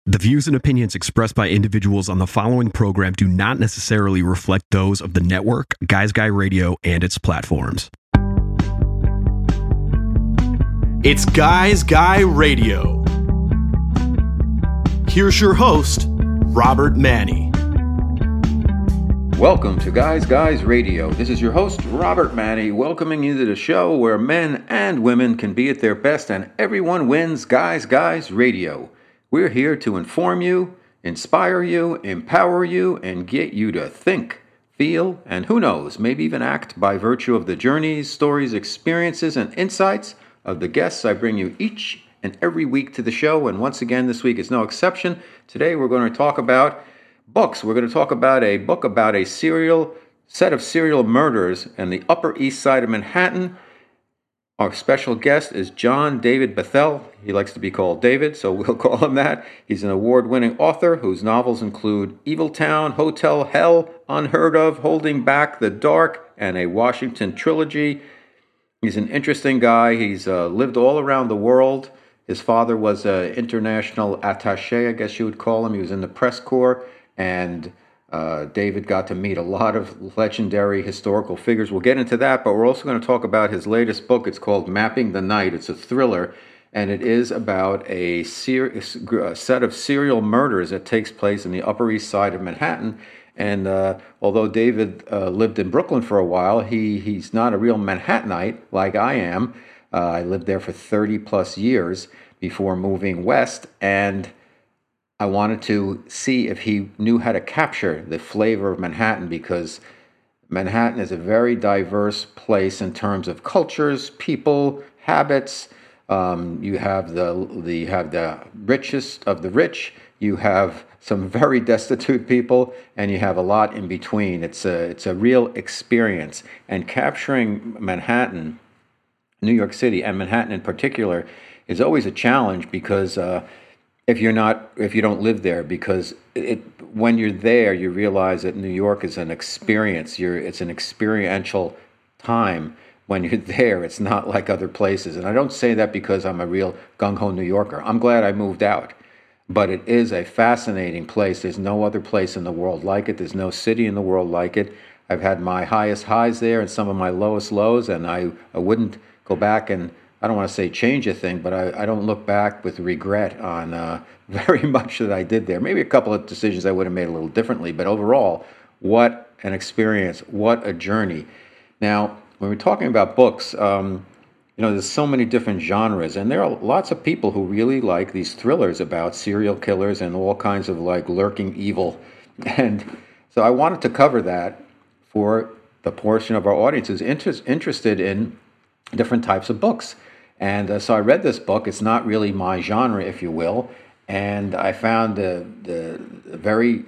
The views and opinions expressed by individuals on the following program do not necessarily reflect those of the network, Guys Guy Radio, and its platforms. It's Guys Guy Radio. Here's your host, Robert Manny. Welcome to Guys Guys Radio. This is your host, Robert Manny, welcoming you to the show where men and women can be at their best and everyone wins. Guys Guys Radio. We're here to inform you, inspire you, empower you, and get you to think, feel, and who knows, maybe even act by virtue of the journeys, stories, experiences, and insights of the guests I bring you each and every week to the show. And once again, this week is no exception. Today we're going to talk about books. We're going to talk about a book about a set of serial murders in the Upper East Side of Manhattan. Our special guest is John David Bethel. He likes to be called David, so we'll call him that. He's an award-winning author whose novels include Evil Town, Hotel Hell, Unheard of, Holding Back the Dark, and a Washington trilogy. He's an interesting guy. He's lived all around the world. His father was an international attaché, I guess you would call him. He was in the press corps, and David got to meet a lot of legendary historical figures. We'll get into that, but we're also going to talk about his latest book. It's called Mapping the Night. It's a thriller, and it is about a set of serial murders that takes place in the Upper East Side of Manhattan. And although David lived in Brooklyn for a while, he's not a real Manhattanite like I am. I lived there for 30 plus years before moving west, and I wanted to see if he knew how to capture the flavor of Manhattan, because Manhattan is a very diverse place in terms of cultures, people, habits. You have the richest of the rich. You have some very destitute people, and you have a lot in between. It's a real experience. And capturing Manhattan, New York City, and Manhattan in particular, is always a challenge because if you don't live there, because when you're there, you realize that New York is an experience. It's an experiential time when you're there. It's not like other places. And I don't say that because I'm a real gung-ho New Yorker. I'm glad I moved out. But it is a fascinating place. There's no other place in the world like it. There's no city in the world like it. I've had my highest highs there and some of my lowest lows, and I wouldn't go back and, I don't want to say change a thing, but I don't look back with regret on very much that I did there. Maybe a couple of decisions I would have made a little differently, but overall, what an experience, what a journey. Now, when we're talking about books, there's so many different genres, and there are lots of people who really like these thrillers about serial killers and all kinds of like lurking evil. And so I wanted to cover that for the portion of our audience who's interested in different types of books. And so I read this book. It's not really my genre, if you will, and I found a very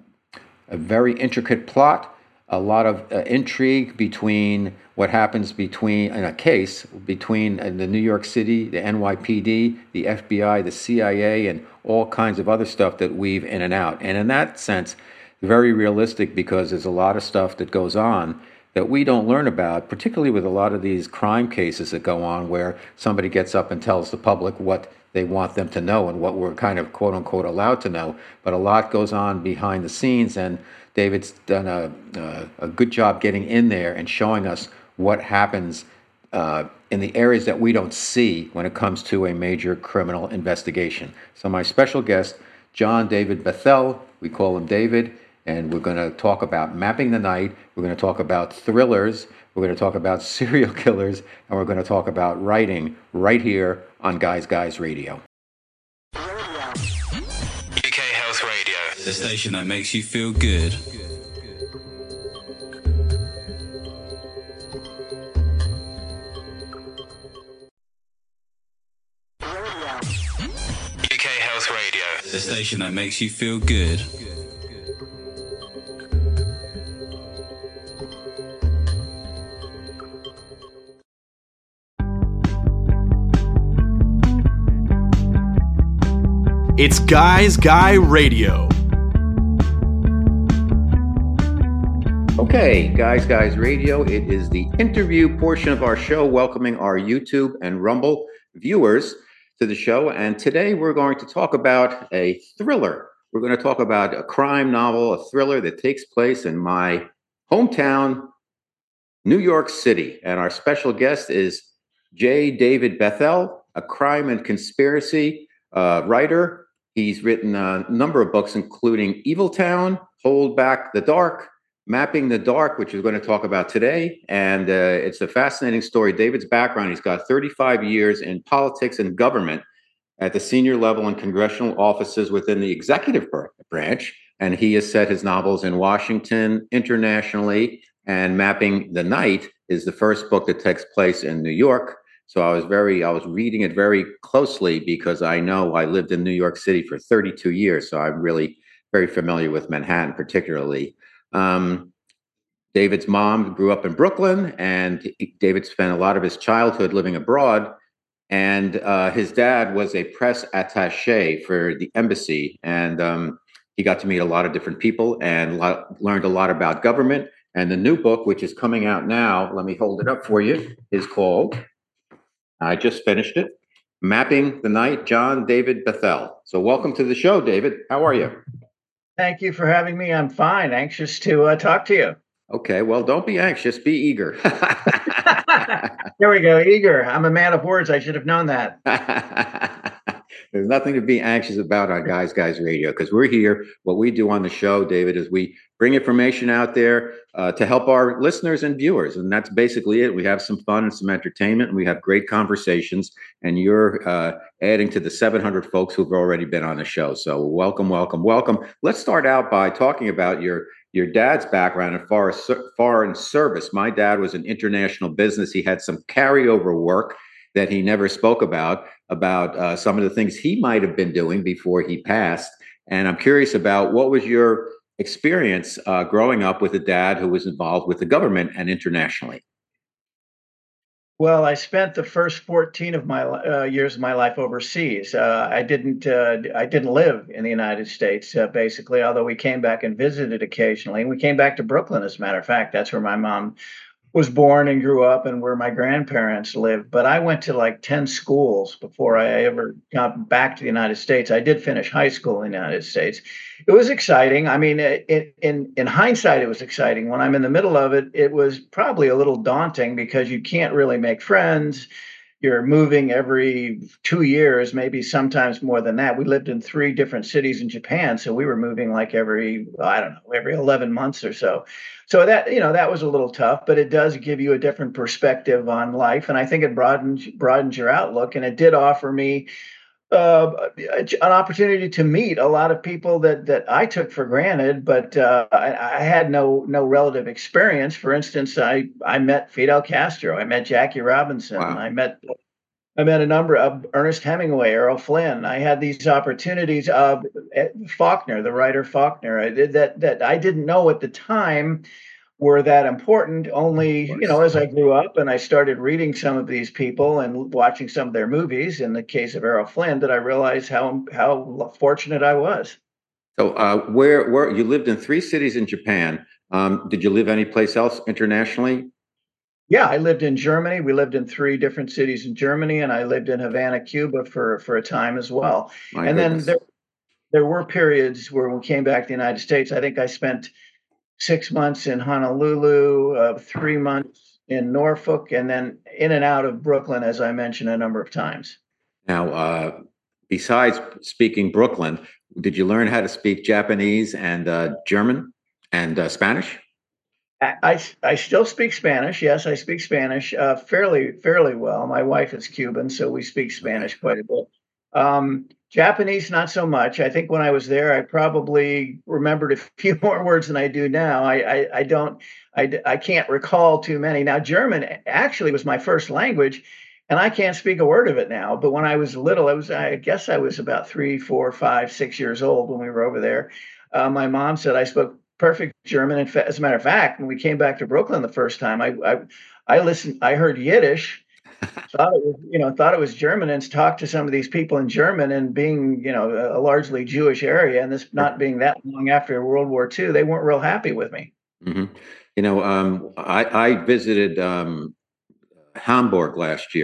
intricate plot, a lot of intrigue between what happens in a case between the New York City, the NYPD, the FBI, the CIA, and all kinds of other stuff that weave in and out. And in that sense, very realistic, because there's a lot of stuff that goes on that we don't learn about, particularly with a lot of these crime cases that go on where somebody gets up and tells the public what they want them to know and what we're kind of quote-unquote allowed to know. But a lot goes on behind the scenes, and David's done a good job getting in there and showing us what happens in the areas that we don't see when it comes to a major criminal investigation. So my special guest, John David Bethel, we call him David, and we're going to talk about Mapping the Night. We're going to talk about thrillers. We're going to talk about serial killers. And we're going to talk about writing right here on Guys Guys Radio. UK Health Radio, the station that makes you feel good. UK Health Radio, the station that makes you feel good. It's Guys Guy Radio. Okay, Guys Radio, it is the interview portion of our show, welcoming our YouTube and Rumble viewers to the show. And today we're going to talk about a thriller. We're going to talk about a crime novel, a thriller that takes place in my hometown, New York City. And our special guest is J. David Bethel, a crime and conspiracy writer. He's written a number of books, including Evil Town, Hold Back the Dark, Mapping the Dark, which we're going to talk about today. And it's a fascinating story. David's background, he's got 35 years in politics and government at the senior level in congressional offices within the executive branch. And he has set his novels in Washington, internationally, and Mapping the Night is the first book that takes place in New York. So I was reading it very closely because I know I lived in New York City for 32 years. So I'm really very familiar with Manhattan, particularly. David's mom grew up in Brooklyn, and David spent a lot of his childhood living abroad. And his dad was a press attaché for the embassy, and he got to meet a lot of different people and learned a lot about government. And the new book, which is coming out now, let me hold it up for you, is called, I just finished it, Mapping the Night, John David Bethel. So welcome to the show, David. How are you? Thank you for having me. I'm fine. Anxious to talk to you. Okay, well, don't be anxious. Be eager. There we go. Eager. I'm a man of words. I should have known that. There's nothing to be anxious about on Guys Radio, because we're here. What we do on the show, David, is we bring information out there to help our listeners and viewers. And that's basically it. We have some fun and some entertainment, and we have great conversations. And you're adding to the 700 folks who've already been on the show. So welcome, welcome, welcome. Let's start out by talking about your dad's background in foreign service. My dad was in international business. He had some carryover work that he never spoke about some of the things he might have been doing before he passed. And I'm curious about what was your experience growing up with a dad who was involved with the government and internationally? Well, I spent the first 14 of my years of my life overseas. I didn't live in the United States, basically, although we came back and visited occasionally. And we came back to Brooklyn, as a matter of fact. That's where my mom was born and grew up and where my grandparents lived. But I went to like 10 schools before I ever got back to the United States. I did finish high school in the United States. It was exciting. I mean, in hindsight, it was exciting. When I'm in the middle of it, it was probably a little daunting because you can't really make friends. You're moving every 2 years, maybe sometimes more than that. We lived in 3 different cities in Japan, so we were moving like every 11 months or so. So that was a little tough, but it does give you a different perspective on life, and I think it broadens your outlook. And it did offer me an opportunity to meet a lot of people that I took for granted, but I had no relative experience. For instance, I met Fidel Castro, I met Jackie Robinson, Wow. I met a number of Ernest Hemingway, Errol Flynn. I had these opportunities of Faulkner, the writer Faulkner, that I didn't know at the time were that important. Only, as I grew up and I started reading some of these people and watching some of their movies, in the case of Errol Flynn, that I realized how fortunate I was. So where you lived in 3 cities in Japan. Did you live any place else internationally? Yeah, I lived in Germany. We lived in 3 different cities in Germany, and I lived in Havana, Cuba for a time as well. My And goodness. then there were periods where we came back to the United States. I think I spent 6 months in Honolulu, 3 months in Norfolk, and then in and out of Brooklyn, as I mentioned a number of times. Now, besides speaking Brooklyn, did you learn how to speak Japanese and German and Spanish? I still speak Spanish. Yes, I speak Spanish fairly well. My wife is Cuban, so we speak Spanish quite a bit. Japanese, not so much. I think when I was there, I probably remembered a few more words than I do now. I can't recall too many. Now, German actually was my first language, and I can't speak a word of it now. But when I was little, I guess I was about 3, 4, 5, 6 years old when we were over there. My mom said I spoke perfect German. As a matter of fact, when we came back to Brooklyn the first time, I listened. I heard Yiddish, thought it was German, and talked to some of these people in German. And being a largely Jewish area, and this not being that long after World War II, they weren't real happy with me. Mm-hmm. I visited Hamburg last year,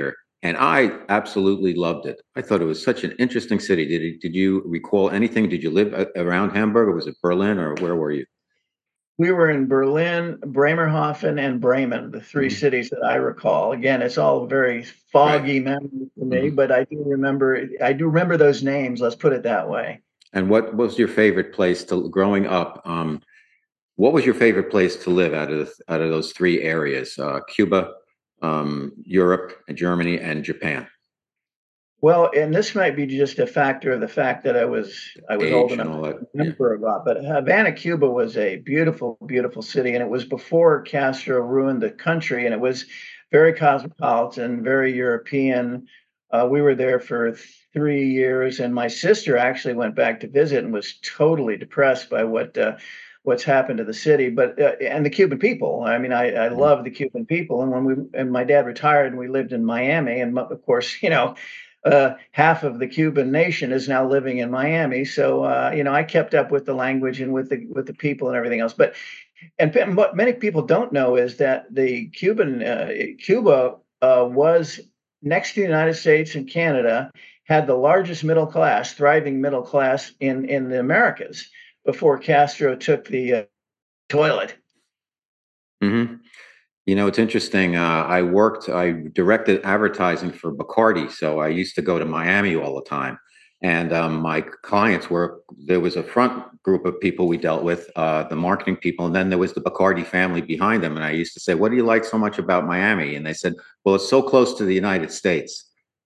And I absolutely loved it. I thought it was such an interesting city. Did you recall anything? Did you live around Hamburg, or was it Berlin, or where were you? We were in Berlin, Bremerhaven, and Bremen, the three Hmm. cities that I recall. Again, it's all very Right. foggy memory for me, Hmm. but I do remember those names. Let's put it that way. And what was your favorite place to growing up? What was your favorite place to live out of those three areas? Cuba, Europe, Germany, and Japan. Well, and this might be just a factor of the fact that I was old Age and enough all to that. Yeah. remember a lot. But Havana, Cuba was a beautiful, beautiful city, and it was before Castro ruined the country, and it was very cosmopolitan, very European. We were there for 3 years, and my sister actually went back to visit and was totally depressed by what's happened to the city, but and the Cuban people. I mean, I Mhm. love the Cuban people, and when my dad retired and we lived in Miami, and of course, half of the Cuban nation is now living in Miami. So I kept up with the language and with the people and everything else. But what many people don't know is that the Cuba was next to the United States and Canada, had the largest middle class, thriving middle class in the Americas before Castro took the toilet. Mhm. It's interesting. I directed advertising for Bacardi, so I used to go to Miami all the time. And my clients there was a front group of people we dealt with, the marketing people, and then there was the Bacardi family behind them. And I used to say, "What do you like so much about Miami?" And they said, "Well, it's so close to the United States."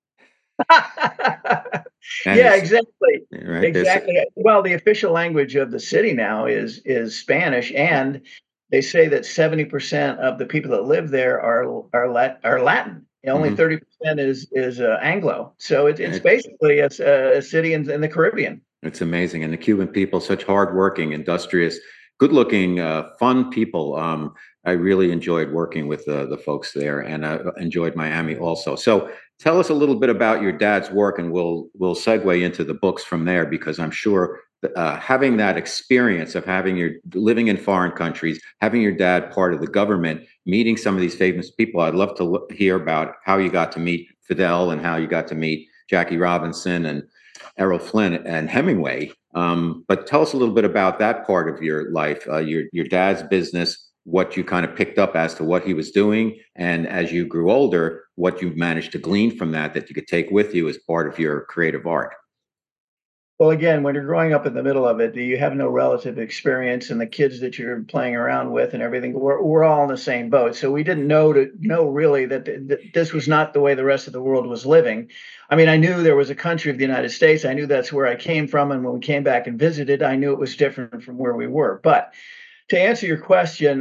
And Yeah, it's exactly. right there's Exactly. Well, the official language of the city now is Spanish, yeah. and they say that 70% of the people that live there are Latin. Only Hmm. 30% is Anglo. So it's It, basically a city in the Caribbean. It's amazing. And the Cuban people, such hardworking, industrious, good looking, fun people. I really enjoyed working with the folks there, and I enjoyed Miami also. So tell us a little bit about your dad's work, and we'll segue into the books from there, because I'm sure having that experience of having your living in foreign countries, having your dad part of the government, meeting some of these famous people. I'd love to hear about how you got to meet Fidel and how you got to meet Jackie Robinson and Errol Flynn and Hemingway. But tell us a little bit about that part of your life, your dad's business, what you kind of picked up as to what he was doing, and as you grew older, what you managed to glean from that you could take with you as part of your creative art. Well, again, when you're growing up in the middle of it, you have no relative experience, and the kids that you're playing around with and everything, we're all in the same boat. So we didn't know really that this was not the way the rest of the world was living. I mean, I knew there was a country of the United States. I knew that's where I came from, and when we came back and visited, I knew it was different from where we were. But to answer your question,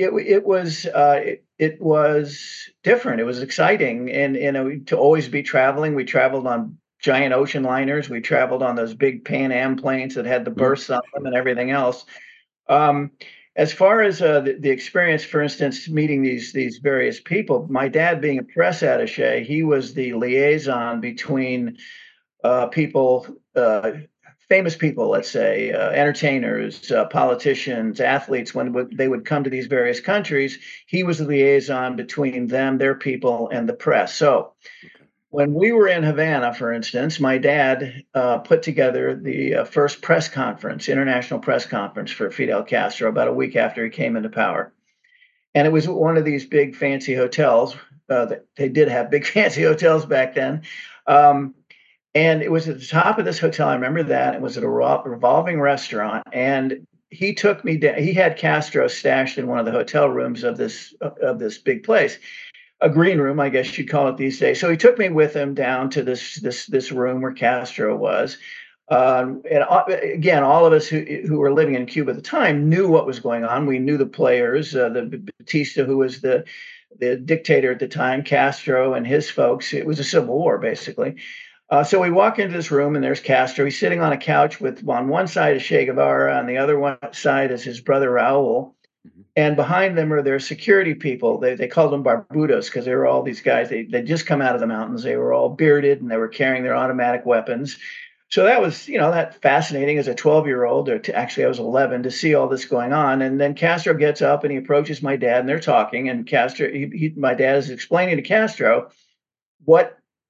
it was different. It was exciting, and to always be traveling. We traveled on giant ocean liners. We traveled on those big Pan Am planes that had the Mhm. berths on them and everything else. Um, as far as the experience, for instance, meeting these various people, my dad being a press attaché, he was the liaison between people, famous people, let's say, entertainers, politicians, athletes, when they would come to these various countries, he was the liaison between them, their people, and the press. So Okay. when we were in Havana, for instance, my dad put together the first press conference, international press conference for Fidel Castro, about a week after he came into power. And it was one of these big fancy hotels. That they did have big fancy hotels back then. Um, and it was at the top of this hotel. I remember that. It was at a revolving restaurant. And he took me down. He had Castro stashed in one of the hotel rooms of this big place, a green room, I guess you'd call it these days. So he took me with him down to this room where Castro was. And again, all of us who were living in Cuba at the time knew what was going on. We knew the players, the Batista, who was the dictator at the time, Castro and his folks. It was a civil war, basically. So we walk into this room, and there's Castro. He's sitting on a couch with, on one side is Che Guevara, on the other one side is his brother Raul, Mhm. and behind them are their security people. They called them barbudos because they were all these guys. They just come out of the mountains. They were all bearded, and they were carrying their automatic weapons. So that was, that fascinating as a 12-year-old, or actually I was 11, to see all this going on. And then Castro gets up and he approaches my dad, and they're talking. And my dad is explaining to Castro what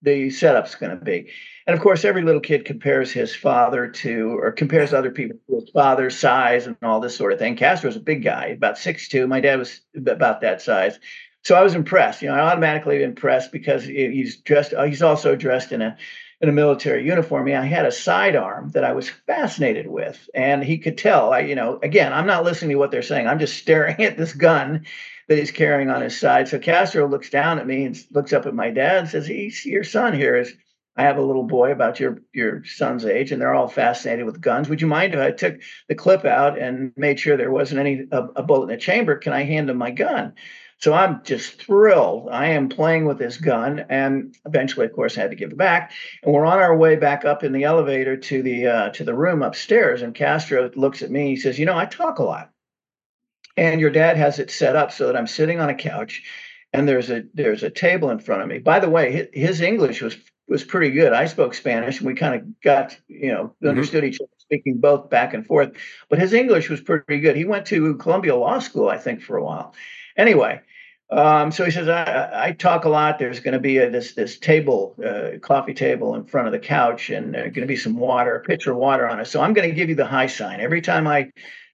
the setup's going to be. And of course, every little kid compares his father to, or compares other people to his father's size and all this sort of thing. Castro's a big guy, about 6'2". My dad was about that size. So I was impressed. I automatically impressed because he's dressed. He's also dressed in a military uniform. I had a sidearm that I was fascinated with, and he could tell. Again, I'm not listening to what they're saying. I'm just staring at this gun that he's carrying on his side. So Castro looks down at me and looks up at my dad and says, "Your son here is." I have a little boy about your son's age, and they're all fascinated with guns. Would you mind if I took the clip out and made sure there wasn't any a bullet in the chamber? Can I hand him my gun? So I'm just thrilled. I am playing with this gun, and eventually, of course, I had to give it back. And we're on our way back up in the elevator to the room upstairs. And Castro looks at me. He says, I talk a lot, and your dad has it set up so that I'm sitting on a couch, and there's a table in front of me. By the way, his English was pretty good. I spoke Spanish, and we kind of got understood each other, speaking both back and forth. But his English was pretty good. He went to Columbia Law School, I think, for a while. Anyway. So he says, I talk a lot. There's going to be this table, coffee table in front of the couch, and there's going to be some water, a pitcher of water on it. So I'm going to give you the high sign. Every time I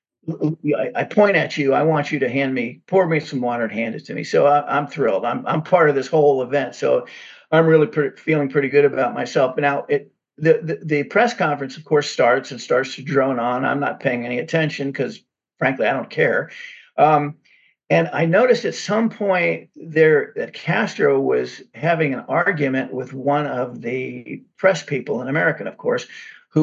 point at you, I want you to pour me some water and hand it to me. So I'm thrilled. I'm part of this whole event. So I'm really feeling pretty good about myself. But now the press conference, of course, starts to drone on. I'm not paying any attention because, frankly, I don't care. And I noticed at some point there that Castro was having an argument with one of the press people, an American, of course, who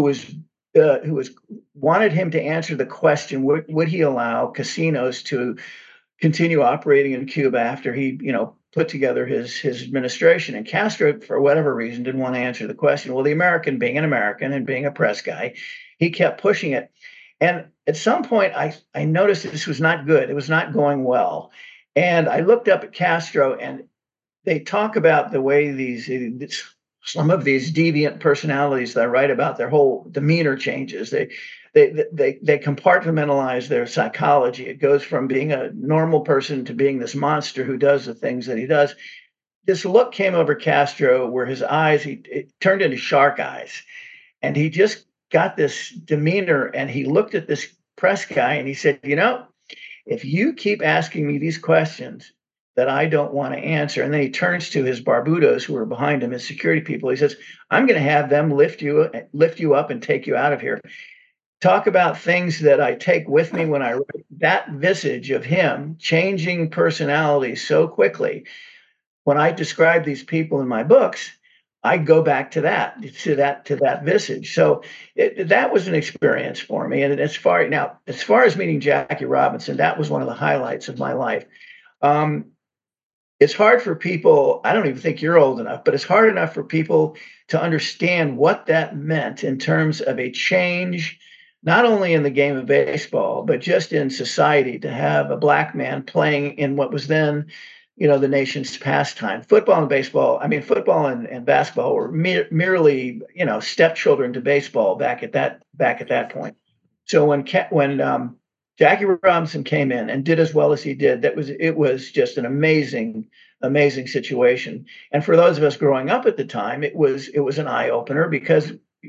wanted him to answer the question: would he allow casinos to continue operating in Cuba after he, put together his administration? And Castro, for whatever reason, didn't want to answer the question. Well, the American, being an American and being a press guy, he kept pushing it. And at some point, I noticed that this was not good. It was not going well. And I looked up at Castro, and they talk about the way some of these deviant personalities that I write about, their whole demeanor changes. They compartmentalize their psychology. It goes from being a normal person to being this monster who does the things that he does. This look came over Castro where his eyes, it turned into shark eyes. And he just got this demeanor, and he looked at this press guy and he said, if you keep asking me these questions that I don't want to answer, and then he turns to his barbudos who are behind him, his security people. He says, I'm going to have them lift you up and take you out of here. Talk about things that I take with me when I write. That visage of him changing personality so quickly. When I describe these people in my books, I go back to that visage. So that was an experience for me. And as far as meeting Jackie Robinson, that was one of the highlights of my life. It's hard for people. I don't even think you're old enough, but it's hard enough for people to understand what that meant in terms of a change, not only in the game of baseball, but just in society, to have a black man playing in what was then, the nation's pastime. Football and basketball were merely, stepchildren to baseball back at that point. So when Jackie Robinson came in and did as well as he did, it was just an amazing situation. And for those of us growing up at the time, it was an eye opener because,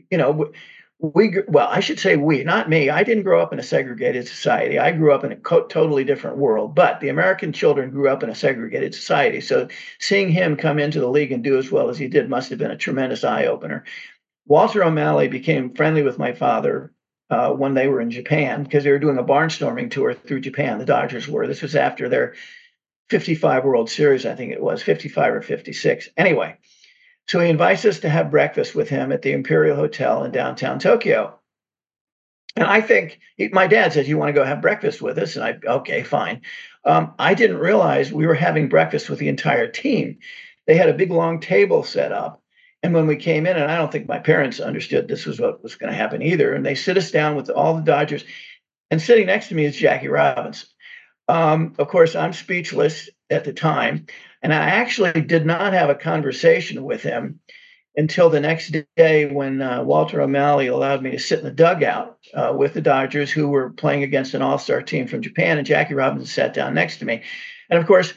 I should say we, not me. I didn't grow up in a segregated society. I grew up in a totally different world, but the American children grew up in a segregated society. So seeing him come into the league and do as well as he did must have been a tremendous eye opener. Walter O'Malley became friendly with my father when they were in Japan because they were doing a barnstorming tour through Japan. The Dodgers were. This was after their 55 World Series, I think it was, 55 or 56. Anyway. So he invites us to have breakfast with him at the Imperial Hotel in downtown Tokyo. And I think my dad says, you want to go have breakfast with us? And okay, fine. I didn't realize we were having breakfast with the entire team. They had a big, long table set up. And when we came in, and I don't think my parents understood this was what was going to happen either, and they sit us down with all the Dodgers. And sitting next to me is Jackie Robinson. Of course, I'm speechless at the time. And I actually did not have a conversation with him until the next day when Walter O'Malley allowed me to sit in the dugout with the Dodgers, who were playing against an all-star team from Japan. And Jackie Robinson sat down next to me. And of course,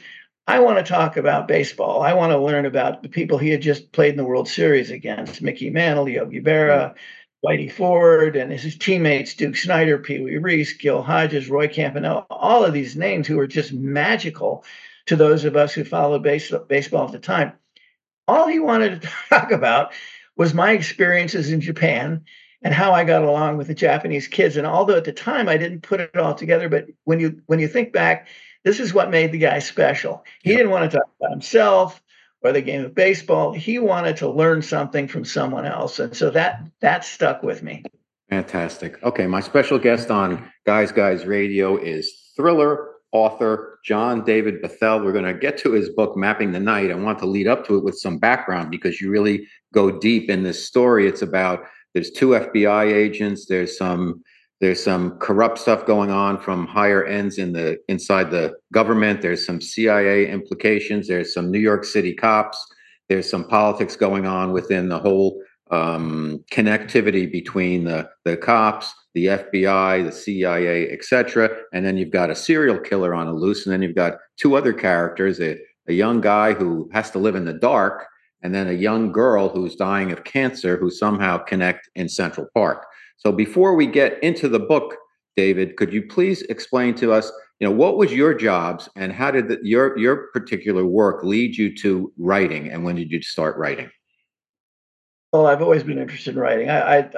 I want to talk about baseball. I want to learn about the people he had just played in the World Series against: Mickey Mantle, Yogi Right. Berra, Whitey Ford, and his teammates: Duke Snider, Pee Wee Reese, Gil Hodges, Roy Campanella. All of these names who were just magical to those of us who followed baseball at the time. All he wanted to talk about was my experiences in Japan and how I got along with the Japanese kids. And although at the time I didn't put it all together, but when you think back, this is what made the guy special. He Yep. didn't want to talk about himself or the game of baseball. He wanted to learn something from someone else. And so that stuck with me. Fantastic. Okay, my special guest on Guys Radio is thriller author John David Bethel. We're going to get to his book, Mapping the Night. I want to lead up to it with some background because you really go deep in this story. It's about there's two FBI agents. There's some corrupt stuff going on from higher ends inside the government. There's some CIA implications. There's some New York City cops. There's some politics going on within the whole connectivity between the cops, the FBI, the CIA, etc. And then you've got a serial killer on a loose, and then you've got two other characters: a young guy who has to live in the dark, and then a young girl who's dying of cancer who somehow connect in Central Park. So before we get into the book, David, could you please explain to us, what was your jobs and how did your particular work lead you to writing, and when did you start writing? Well, I've always been interested in writing.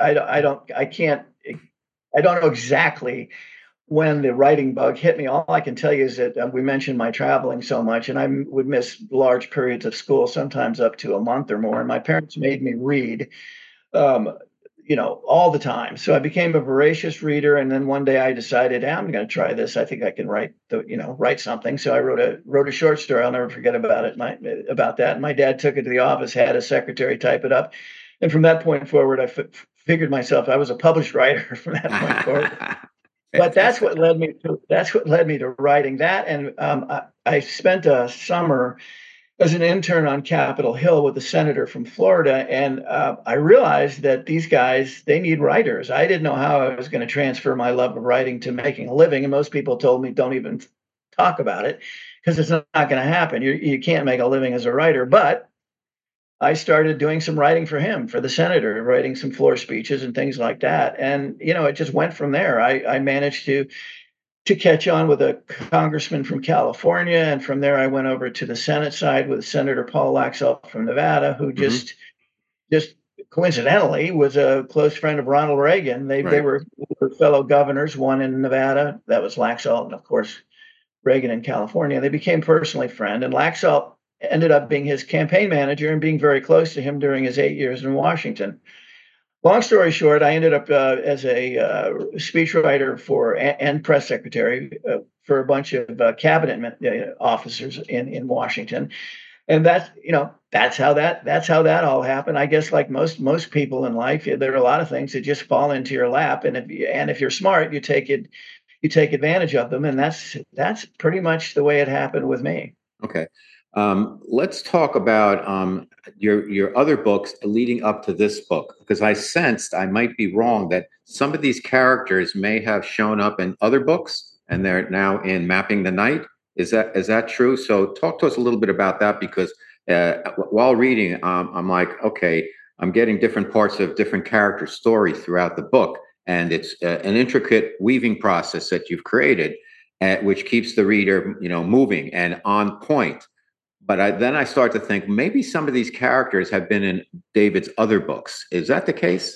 I don't know exactly when the writing bug hit me. All I can tell you is that we mentioned my traveling so much, and I would miss large periods of school, sometimes up to a month or more. And my parents made me read, um, all the time. So I became a voracious reader. And then one day I decided, I'm going to try this. I think I can write something. So I wrote a short story. I'll never forget about it. About that. And my dad took it to the office, had a secretary type it up. And from that point forward, I figured myself I was a published writer from that point forward. But that's what led me to writing that. And I spent a summer as an intern on Capitol Hill with a senator from Florida, and I realized that these guys, they need writers. I didn't know how I was going to transfer my love of writing to making a living, and most people told me don't even talk about it because it's not going to happen. You can't make a living as a writer. But I started doing some writing for him, for the senator, writing some floor speeches and things like that. And it just went from there. I managed to catch on with a congressman from California, and from there I went over to the Senate side with Senator Paul Laxalt from Nevada, who just coincidentally was a close friend of Ronald Reagan. They Right. were fellow governors, one in Nevada, that was Laxalt, and of course Reagan in California. They became personally friends, and Laxalt ended up being his campaign manager and being very close to him during his 8 years in Washington. Long story short, I ended up as a speechwriter and press secretary for a bunch of cabinet officers in Washington, and that's how that all happened. I guess like most people in life, there are a lot of things that just fall into your lap, and if you're smart, you take advantage of them, and that's pretty much the way it happened with me. Okay. Let's talk about your other books leading up to this book, because I sensed, I might be wrong, that some of these characters may have shown up in other books and they're now in Mapping the Night. Is that true? So talk to us a little bit about that, because while reading, I'm like, okay, I'm getting different parts of different character stories throughout the book, and it's an intricate weaving process that you've created, which keeps the reader, moving and on point. But then I start to think maybe some of these characters have been in David's other books. Is that the case?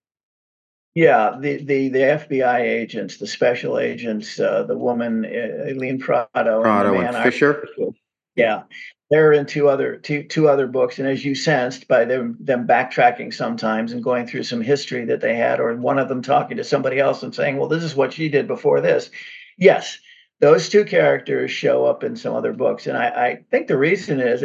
Yeah, the FBI agents, the special agents, the woman Eileen Prado, and the Prado and man Fisher? Yeah, they're in two other books, and as you sensed by them backtracking sometimes and going through some history that they had, or one of them talking to somebody else and saying, "Well, this is what she did before this." Yes, those two characters show up in some other books, and I think the reason is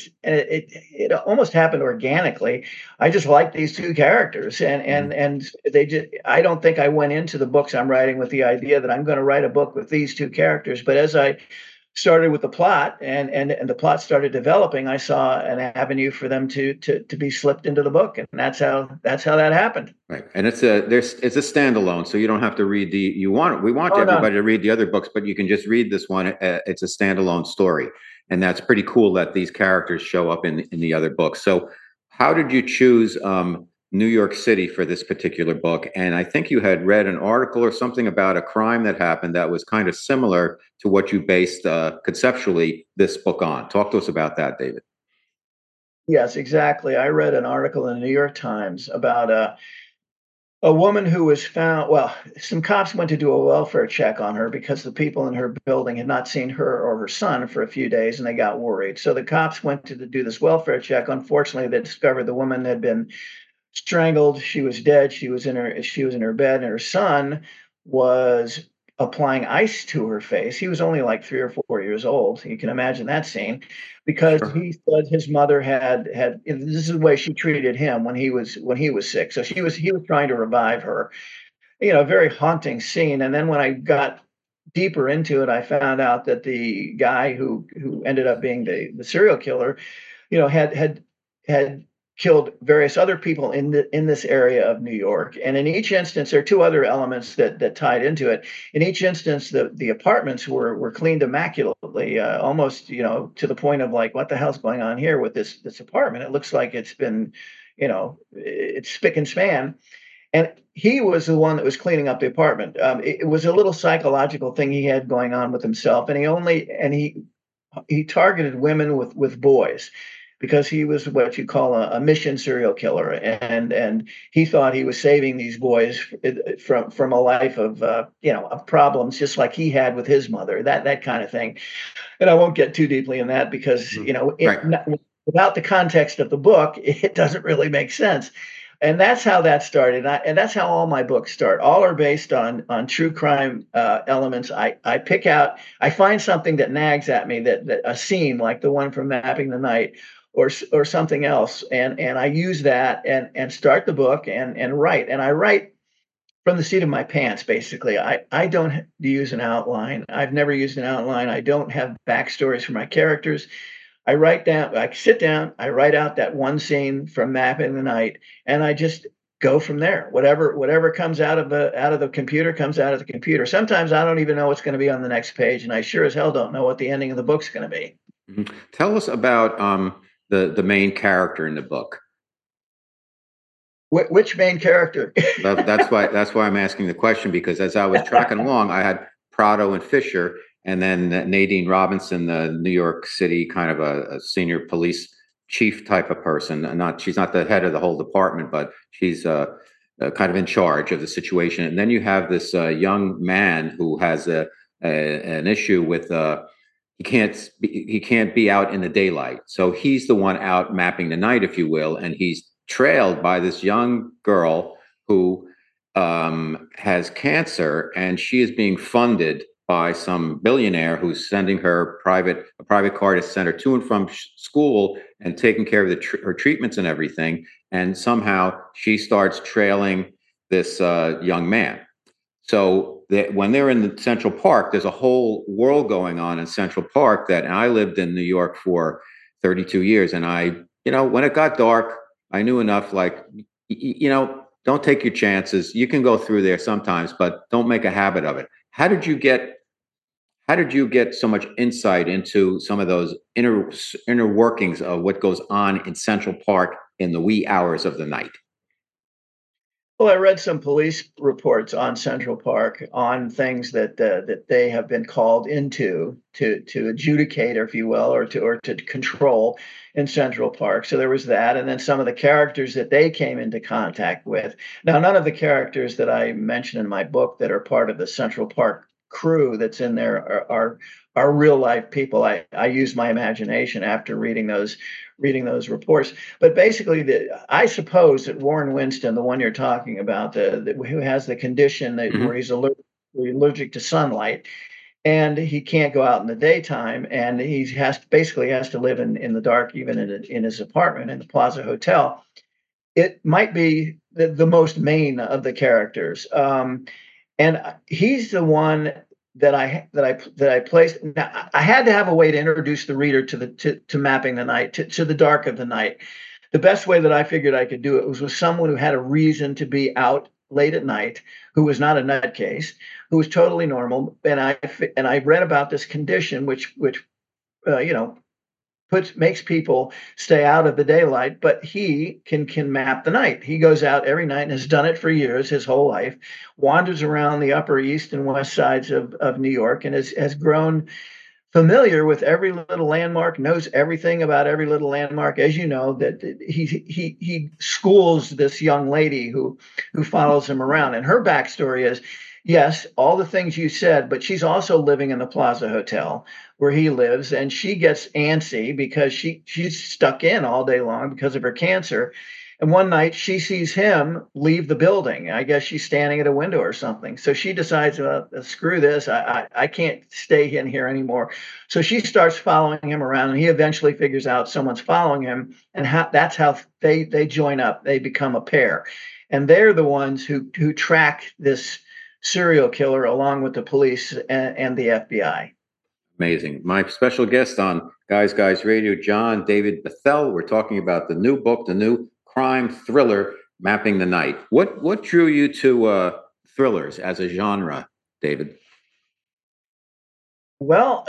it almost happened organically. I just like these two characters, and they just I don't think I went into the books I'm writing with the idea that I'm going to write a book with these two characters, but as I started with the plot and the plot started developing, I saw an avenue for them to be slipped into the book, and that's how that happened. Right, and it's a standalone, so you don't have to read we want Oh, no. everybody to read the other books, but you can just read this one. It's a standalone story. and that's pretty cool that these characters show up in the other books. So, how did you choose New York City for this particular book? And I think you had read an article or something about a crime that happened that was kind of similar to what you based conceptually this book on. Talk to us about that, David. Yes, exactly. I read an article in the New York Times about a woman who was found. Well, some cops went to do a welfare check on her because the people in her building had not seen her or her son for a few days, and they got worried. So the cops went to do this welfare check. Unfortunately, they discovered the woman had been strangled. She was dead. She was in her bed, and her son was applying ice to her face. He was only like 3 or 4 years old. You can imagine that scene, because Sure. he said his mother had. This is the way she treated him when he was sick. So he was trying to revive her. Very haunting scene. And then when I got deeper into it, I found out that the guy who ended up being the serial killer, had killed various other people in this area of New York. And in each instance, there are two other elements that tied into it. In each instance, the apartments were cleaned immaculately, almost to the point of like, what the hell's going on here with this apartment? It looks like it's been, it's spick and span. And he was the one that was cleaning up the apartment. It was a little psychological thing he had going on with himself, and he targeted women with boys, because he was what you call a mission serial killer, and he thought he was saving these boys from a life of problems, just like he had with his mother, that kind of thing. And I won't get too deeply in that, because Right. without the context of the book, it doesn't really make sense. And that's how that started. And that's how all my books start. All are based on true crime elements. I find something that nags at me, that a scene like the one from Mapping the Night, or something else, and I use that and start the book and write. And I write from the seat of my pants, basically. I don't use an outline. I've never used an outline. I don't have backstories for my characters. I sit down, I write out that one scene from Map in the Night, and I just go from there. Whatever comes out of the computer comes out of the computer. Sometimes I don't even know what's going to be on the next page, and I sure as hell don't know what the ending of the book's going to be. Mhm. Tell us about the main character in the book. Which main character? That's why I'm asking the question, because as I was tracking along, I had Prado and Fisher, and then Nadine Robinson, the New York City kind of a senior police chief type of person. She's not the head of the whole department, but she's kind of in charge of the situation. And then you have this young man who has an issue with he can't be out in the daylight, so he's the one out mapping the night, if you will, and he's trailed by this young girl who has cancer, and she is being funded by some billionaire who's sending her a private car to send her to and from school and taking care of her treatments and everything. And somehow she starts trailing this young man. So when they're in the Central Park, there's a whole world going on in Central Park that, and I lived in New York for 32 years. And when it got dark, I knew enough, like, don't take your chances. You can go through there sometimes, but don't make a habit of it. How did you get so much insight into some of those inner workings of what goes on in Central Park in the wee hours of the night? Well, I read some police reports on Central Park on things that they have been called into to adjudicate, if you will, or to control in Central Park. So there was that, and then some of the characters that they came into contact with. Now, none of the characters that I mentioned in my book that are part of the Central Park crew that's in there are real life people. I use my imagination after reading those reports. But basically, I suppose that Warren Winston, the one you're talking about, who has the condition Mhm. where he's allergic to sunlight, and he can't go out in the daytime, and he has to live in the dark, even in his apartment in the Plaza Hotel. It might be the most main of the characters, and he's the one that I placed. Now, I had to have a way to introduce the reader to mapping the night, to the dark of the night. The best way that I figured I could do it was with someone who had a reason to be out late at night, who was not a nutcase, who was totally normal. And I read about this condition, which you know, makes people stay out of the daylight, but he can map the night. He goes out every night and has done it for years, his whole life, wanders around the upper east and west sides of New York, and has grown familiar with every little landmark, knows everything about every little landmark. As you know, that he schools this young lady who follows him around, and her backstory is, yes, all the things you said, but she's also living in the Plaza Hotel where he lives, and she gets antsy because she's stuck in all day long because of her cancer. And one night she sees him leave the building. I guess she's standing at a window or something. So she decides, well, screw this. I can't stay in here anymore. So she starts following him around, and he eventually figures out someone's following him, and that's how they join up. They become a pair, and they're the ones who track this serial killer along with the police and the FBI. Amazing. My special guest on Guys Radio, John David Bethel. We're talking about the new book, the new crime thriller, Mapping the Night. What drew you to thrillers as a genre, David? Well,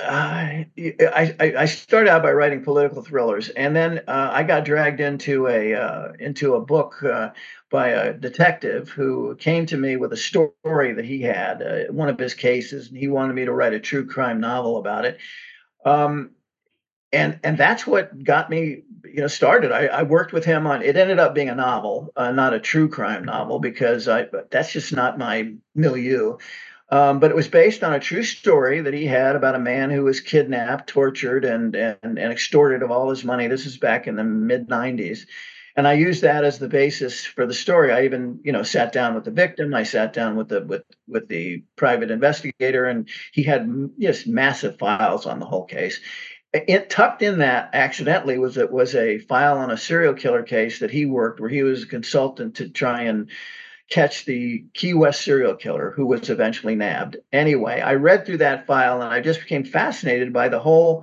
I started out by writing political thrillers, and then I got dragged into a book by a detective who came to me with a story that he had, one of his cases, and he wanted me to write a true crime novel about it. Um, and that's what got me, started. I worked with him on it. Ended up being a novel, not a true crime novel, because that's just not my milieu. But it was based on a true story that he had about a man who was kidnapped, tortured, and extorted of all his money. This is back in the mid '90s, and I used that as the basis for the story. I even, sat down with the victim. I sat down with the private investigator, and he had just massive files on the whole case. It tucked in that accidentally was a file on a serial killer case that he worked, where he was a consultant to try and catch the Key West serial killer who was eventually nabbed. Anyway, I read through that file and I just became fascinated by the whole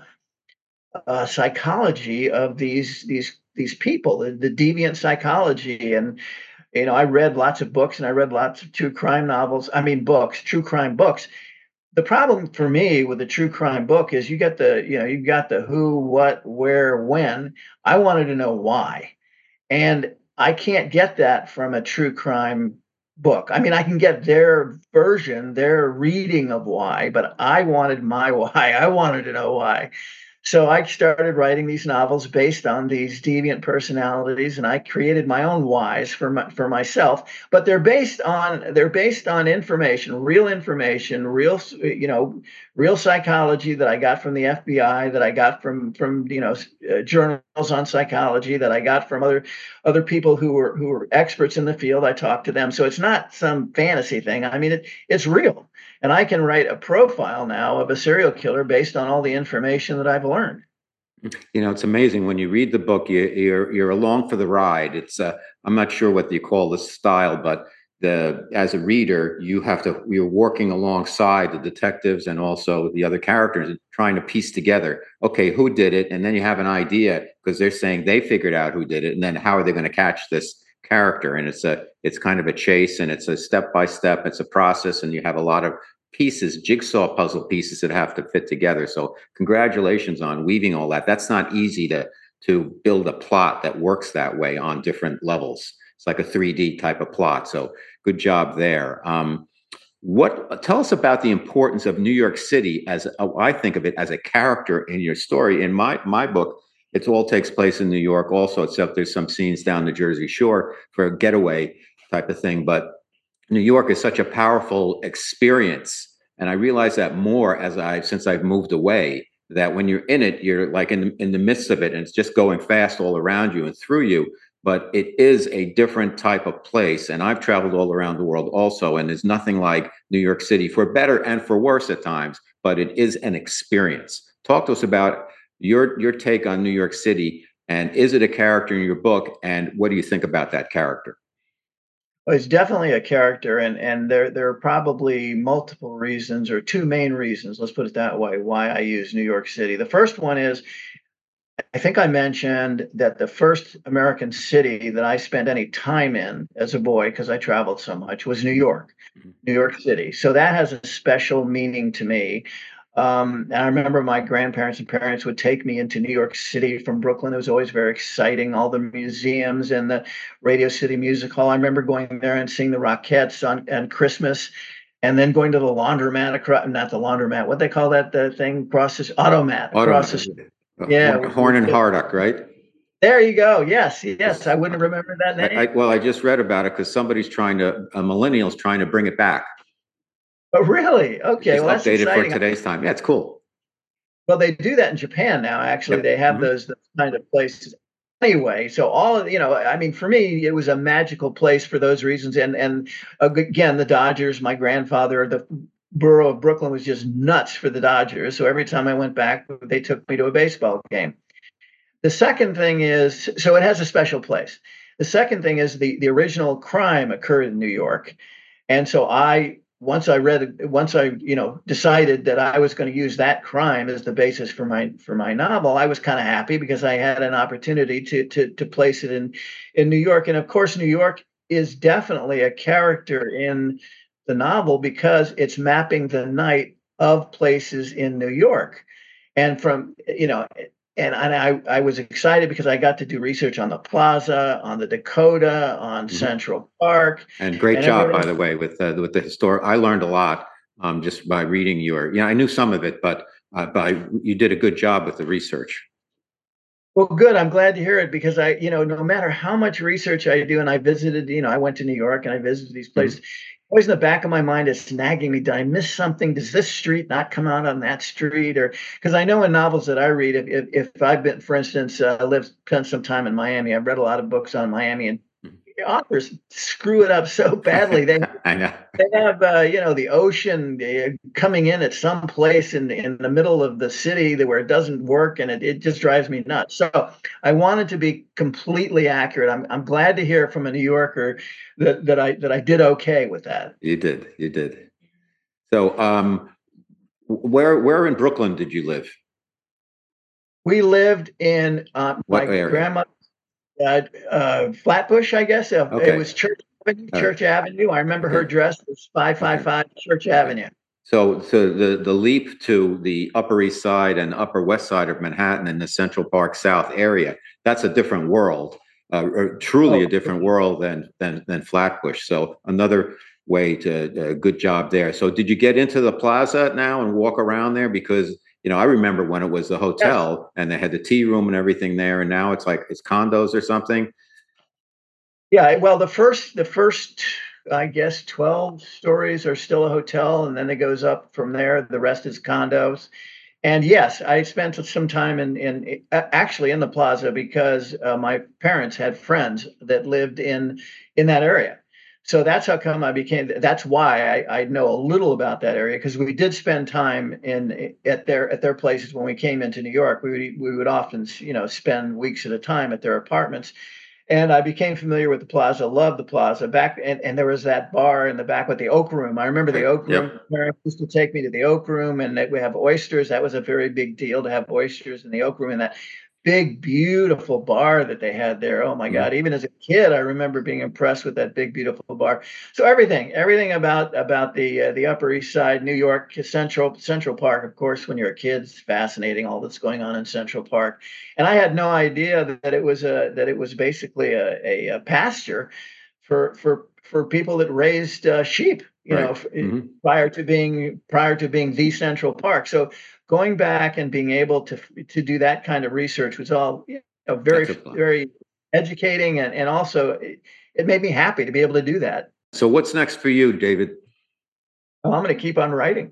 psychology of these people, the deviant psychology. And I read lots of books and I read lots of true crime novels. I mean, books, true crime books. The problem for me with a true crime book is you've got the who, what, where, when. I wanted to know why. And I can't get that from a true crime book. I mean, I can get their version, their reading of why, but I wanted my why. I wanted to know why. So I started writing these novels based on these deviant personalities, and I created my own whys for myself. But they're based on information, real psychology that I got from the FBI, that I got from journals on psychology, that I got from other people who were experts in the field. I talked to them, so it's not some fantasy thing. I mean, it's real. And I can write a profile now of a serial killer based on all the information that I've learned. It's amazing when you read the book. You're along for the ride. It's I'm not sure what you call the style, but as a reader, you're working alongside the detectives and also the other characters, trying to piece together, okay, who did it, and then you have an idea because they're saying they figured out who did it, and then how are they going to catch this character? And it's kind of a chase, and it's a step by step. It's a process, and you have a lot of pieces, jigsaw puzzle pieces that have to fit together. So congratulations on weaving all that. That's not easy to build a plot that works that way on different levels. It's like a 3D type of plot. So good job there. Tell us about the importance of New York City I think of it as a character in your story. In my book, it all takes place in New York also, except there's some scenes down the Jersey Shore for a getaway type of thing. But New York is such a powerful experience. And I realize that more since I've moved away, that when you're in it, you're like in the midst of it, and it's just going fast all around you and through you. But it is a different type of place. And I've traveled all around the world also, and there's nothing like New York City, for better and for worse at times, but it is an experience. Talk to us about your take on New York City, and is it a character in your book, and what do you think about that character? Well, it's definitely a character, and there are probably multiple reasons, or two main reasons, let's put it that way, why I use New York City. The first one is, I think I mentioned that the first American city that I spent any time in as a boy, because I traveled so much, was New York City. So that has a special meaning to me. And I remember my grandparents and parents would take me into New York City from Brooklyn. It was always very exciting, all the museums and the Radio City Music Hall. I remember going there and seeing the Rockettes on Christmas, and then going to the laundromat across, not the laundromat, what they call that the thing across this automat across the Automatic. yeah. Horn and Hardock, right? There you go. Yes, yes. Yes. I wouldn't remember that name. Well, I just read about it because a millennial's trying to bring it back. Oh, really? Okay. Just Well, that's update it for exciting. today's time. Yeah, it's cool. Well, they do that in Japan now. Actually, Yep. they have Mhm. those kind of places. Anyway, so I mean, for me, it was a magical place for those reasons. And again, the Dodgers. My grandfather, the borough of Brooklyn, was just nuts for the Dodgers. So every time I went back, they took me to a baseball game. The second thing is, so it has a special place. The second thing is the original crime occurred in New York. And so once I decided that I was going to use that crime as the basis for my novel, I was kind of happy because I had an opportunity to place it in New York. And of course, New York is definitely a character in the novel because it's mapping the night of places in New York. And from, I was excited because I got to do research on the Plaza, on the Dakota, on Central Park, And great and job, by everything. the way, with the historic. I learned a lot just by reading your. Yeah, I knew some of it, but you did a good job with the research. Well, good. I'm glad to hear it because no matter how much research I do, and I visited, I went to New York and I visited these places. Always in the back of my mind is nagging me. Did I miss something? Does this street not come out on that street? Or because I know in novels that I read, if I've been, for instance, spent some time in Miami, I've read a lot of books on Miami, and authors screw it up so badly. I know. They have the ocean coming in at some place in the middle of the city where it doesn't work, and it just drives me nuts. So I wanted to be completely accurate. I'm glad to hear from a New Yorker that I did okay with that. You did. So, where in Brooklyn did you live? We lived in What my area? grandma Flatbush, I guess. Okay. It was Church Avenue. All Church right. Avenue. I remember her Okay. dress was 555 Church Avenue. So the leap to the Upper East Side and Upper West Side of Manhattan and the Central Park South area, that's a different world, or truly a different world than Flatbush. So another way to good job there. So did you get into the plaza now and walk around there? Because I remember when it was the Yes. hotel and they had the tea room and everything there, and now it's like it's condos or something. Yeah, well, the first, I guess, 12 stories are still a hotel, and then it goes up from there. The rest is condos. And yes, I spent some time actually in the plaza because my parents had friends that lived in that area. So that's how come that's why I know a little about that area because we did spend time at their places when we came into New York. We would often, spend weeks at a time at their apartments, and I became familiar with the plaza, loved the plaza back. And there was that bar in the back with the Oak Room. I remember the Right. Oak Room. Yep. Parents used to take me to the Oak Room, and we have oysters. That was a very big deal to have oysters in the Oak Room, and that big, beautiful bar that they had there. Oh my Mhm. God. Even as a kid, I remember being impressed with that big, beautiful bar. So everything about the Upper East Side, New York, Central Park, of course, when you're a kid, it's fascinating, all that's going on in Central Park. And I had no idea that it was basically a pasture for people that raised sheep, Right. Mhm. prior to being the Central Park. So going back and being able to do that kind of research was all very, That's a plus. very educating, and also it made me happy to be able to do that. So what's next for you, David? Well, I'm going to keep on writing.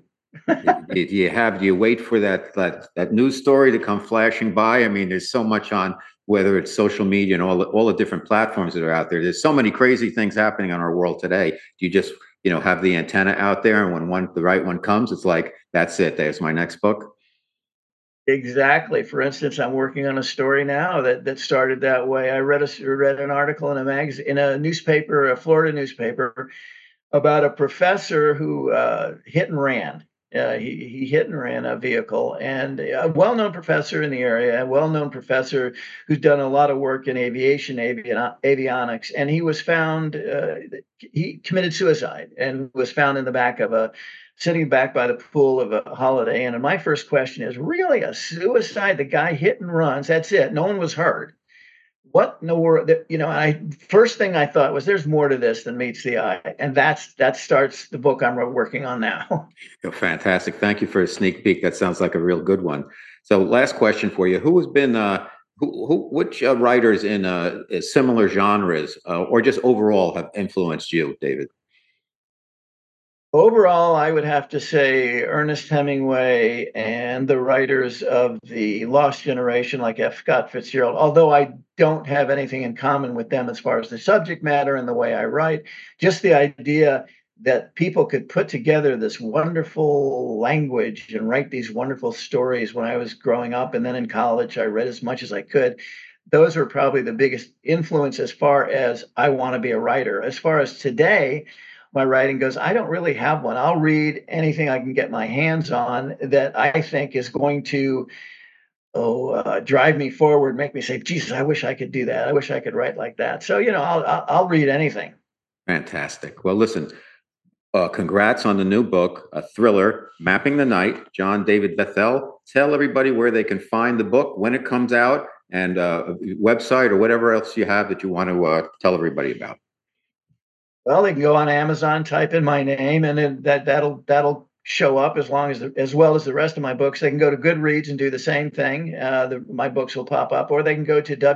Do you wait for that news story to come flashing by? I mean, there's so much on whether it's social media and all the different platforms that are out there. There's so many crazy things happening in our world today. Do you just have the antenna out there, and when the right one comes, it's like that's it. There's my next book. Exactly. For instance, I'm working on a story now that started that way. I read an article in a magazine, in a newspaper, a Florida newspaper, about a professor who hit and ran. He hit and ran a vehicle, and a well-known professor in the area, a well-known professor who's done a lot of work in avionics, and he was found. He committed suicide and was found in the back of sitting back by the pool of a Holiday Inn. And my first question is, really a suicide? The guy hit and runs. That's it. No one was hurt. What in the world? I first thing I thought was, there's more to this than meets the eye, and that starts the book I'm working on now. Fantastic. Thank you for a sneak peek. That sounds like a real good one. So, last question for you: who has been which writers in similar genres or just overall have influenced you, David? Overall, I would have to say Ernest Hemingway and the writers of the Lost Generation, like F. Scott Fitzgerald, although I don't have anything in common with them as far as the subject matter and the way I write, just the idea that people could put together this wonderful language and write these wonderful stories. When I was growing up and then in college, I read as much as I could. Those were probably the biggest influence as far as I want to be a writer. As far as today, my writing goes, I don't really have one. I'll read anything I can get my hands on that I think is going to drive me forward, make me say, Jesus, I wish I could do that. I wish I could write like that. So, I'll read anything. Fantastic. Well, listen, congrats on the new book, a thriller, Mapping the Night, John David Bethel. Tell everybody where they can find the book, when it comes out, and website or whatever else you have that you want to tell everybody about. Well, they can go on Amazon, type in my name, and then that'll show up as well as the rest of my books. They can go to Goodreads and do the same thing. My books will pop up, or they can go to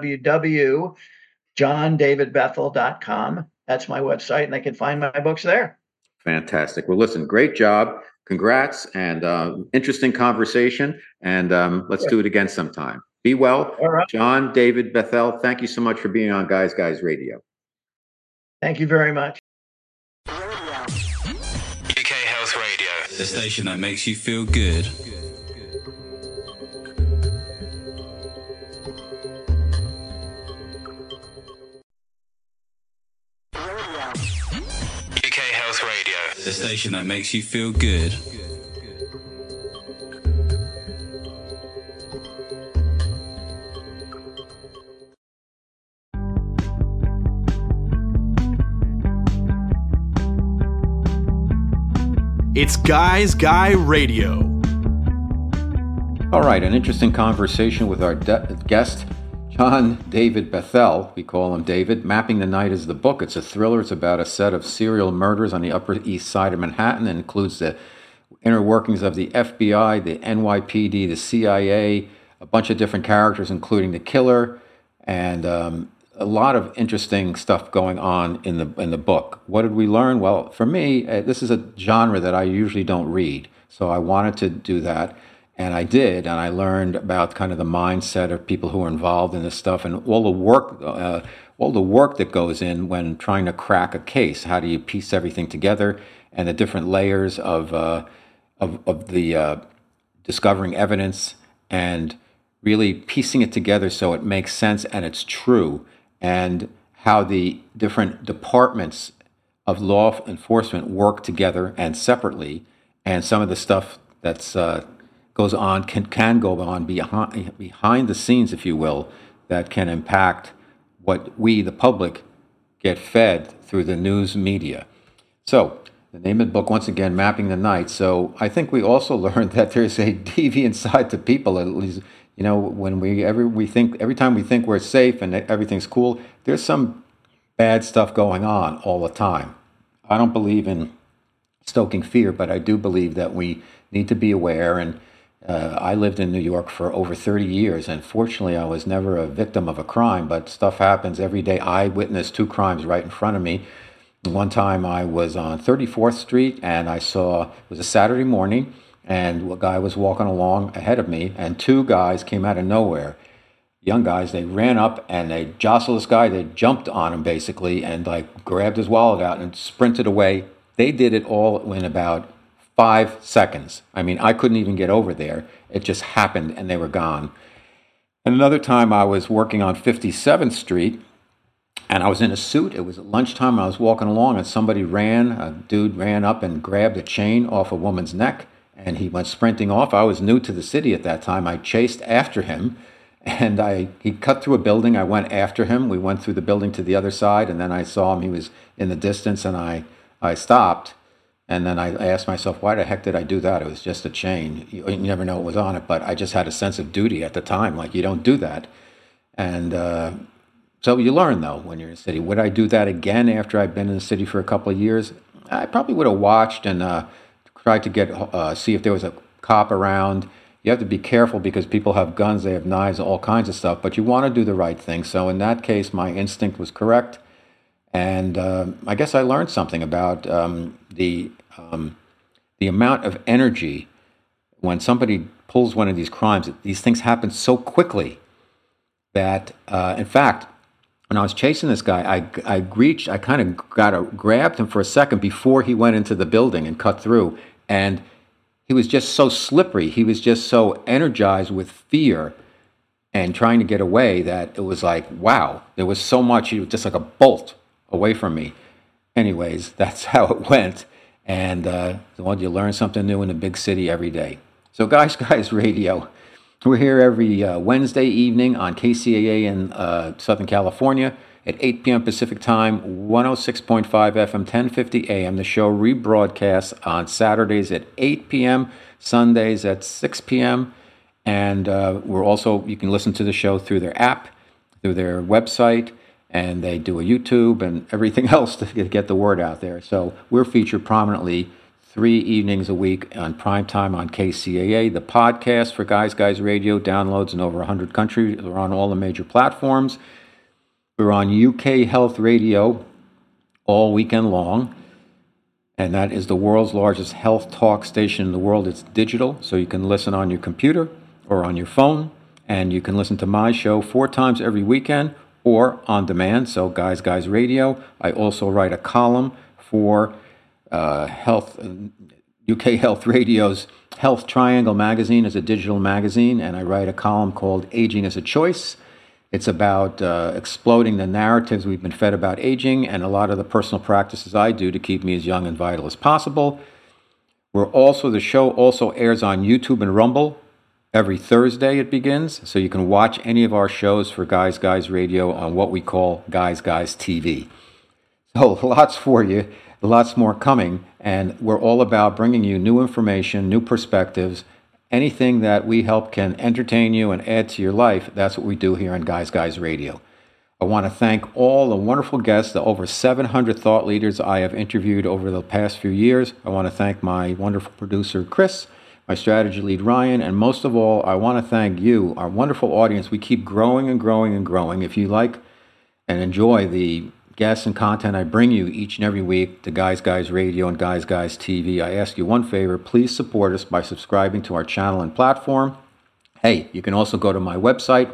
www.johndavidbethel.com. That's my website, and they can find my books there. Fantastic. Well, listen, great job. Congrats, and interesting conversation. And let's do it again sometime. Be well. All right. John David Bethel, thank you so much for being on Guys Radio. Thank you very much. UK Health Radio, the station that makes you feel good. UK Health Radio, the station that makes you feel good. It's Guys Guy Radio. All right, an interesting conversation with our guest, John David Bethel. We call him David. Mapping the Night is the book. It's a thriller. It's about a set of serial murders on the Upper East Side of Manhattan and includes the inner workings of the FBI, the NYPD, the CIA, a bunch of different characters, including the killer, and a lot of interesting stuff going on in the book. What did we learn? Well, for me, this is a genre that I usually don't read, so I wanted to do that, and I did, and I learned about kind of the mindset of people who are involved in this stuff and all the work that goes in when trying to crack a case. How do you piece everything together, and the different layers of the discovering evidence and really piecing it together so it makes sense and it's true, and how the different departments of law enforcement work together and separately, and some of the stuff that's goes on can go on behind the scenes, if you will, that can impact what we, the public, get fed through the news media. So the name of the book, once again, Mapping the Night. So I think we also learned that there's a deviant side to people, at least. When every time we think we're safe and everything's cool, there's some bad stuff going on all the time. I don't believe in stoking fear, but I do believe that we need to be aware. And I lived in New York for over 30 years, and fortunately I was never a victim of a crime, but stuff happens every day. I witnessed 2 crimes right in front of me. One time I was on 34th Street, and it was a Saturday morning, and a guy was walking along ahead of me, and 2 guys came out of nowhere. Young guys, they ran up and they jostled this guy. They jumped on him basically and grabbed his wallet out and sprinted away. They did it all in about 5 seconds. I mean, I couldn't even get over there. It just happened and they were gone. And another time I was working on 57th Street, and I was in a suit. It was at lunchtime. I was walking along, and a dude ran up and grabbed a chain off a woman's neck, and he went sprinting off. I was new to the city at that time. I chased after him, and he cut through a building. I went after him. We went through the building to the other side, and then I saw him. He was in the distance, and I stopped. And then I asked myself, why the heck did I do that? It was just a chain. You never know what was on it, but I just had a sense of duty at the time. Like, you don't do that. And so you learn, though, when you're in the city. Would I do that again after I'd been in the city for a couple of years? I probably would have watched and tried to see if there was a cop around. You have to be careful because people have guns, they have knives, all kinds of stuff, but you want to do the right thing. So in that case, my instinct was correct. And I guess I learned something about the amount of energy when somebody pulls one of these crimes. These things happen so quickly that, in fact, when I was chasing this guy, I kind of grabbed him for a second before he went into the building and cut through. And he was just so slippery. He was just so energized with fear and trying to get away that it was like, wow, there was so much. He was just like a bolt away from me. Anyways, that's how it went. And you learn something new in a big city every day. So Guys Radio, we're here every Wednesday evening on KCAA in Southern California at 8 p.m. Pacific Time, 106.5 FM, 1050 AM. The show rebroadcasts on Saturdays at 8 p.m., Sundays at 6 p.m. And you can listen to the show through their app, through their website, and they do a YouTube and everything else to get the word out there. So we're featured prominently 3 evenings a week on primetime on KCAA. The podcast for Guys Radio downloads in over 100 countries. We're on all the major platforms. We're on UK Health Radio all weekend long, and that is the world's largest health talk station in the world. It's digital, so you can listen on your computer or on your phone, and you can listen to my show 4 times every weekend or on demand, so Guys Radio. I also write a column for UK Health Radio's Health Triangle magazine. Is a digital magazine, and I write a column called Aging is a Choice. It's about exploding the narratives we've been fed about aging and a lot of the personal practices I do to keep me as young and vital as possible. The show also airs on YouTube and Rumble. Every Thursday it begins, so you can watch any of our shows for Guys Radio on what we call Guys TV. So lots for you, lots more coming, and we're all about bringing you new information, new perspectives. Anything that we help can entertain you and add to your life, that's what we do here on Guys Radio. I want to thank all the wonderful guests, the over 700 thought leaders I have interviewed over the past few years. I want to thank my wonderful producer, Chris, my strategy lead, Ryan, and most of all, I want to thank you, our wonderful audience. We keep growing and growing and growing. If you like and enjoy the guests and content I bring you each and every week to Guys Radio and Guys TV, I ask you one favor. Please support us by subscribing to our channel and platform. Hey, you can also go to my website,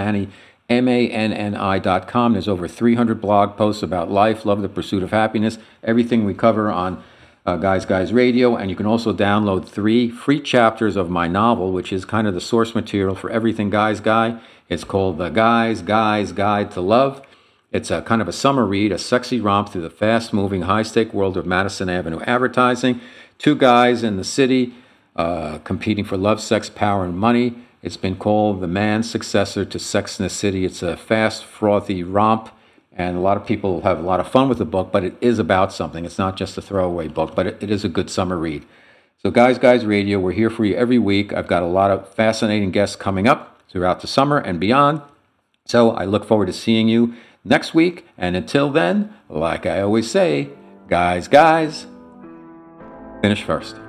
robertmanni.com. There's over 300 blog posts about life, love, the pursuit of happiness, everything we cover on Guys Radio. And you can also download 3 free chapters of my novel, which is kind of the source material for everything Guy. It's called The Guy's Guide to Love. It's a kind of a summer read, a sexy romp through the fast-moving, high-stake world of Madison Avenue advertising. 2 guys in the city competing for love, sex, power, and money. It's been called the man's successor to Sex and the City. It's a fast, frothy romp, and a lot of people have a lot of fun with the book, but it is about something. It's not just a throwaway book, but it is a good summer read. So Guys Radio, we're here for you every week. I've got a lot of fascinating guests coming up throughout the summer and beyond. So I look forward to seeing you next week, and until then, like I always say, guys, finish first.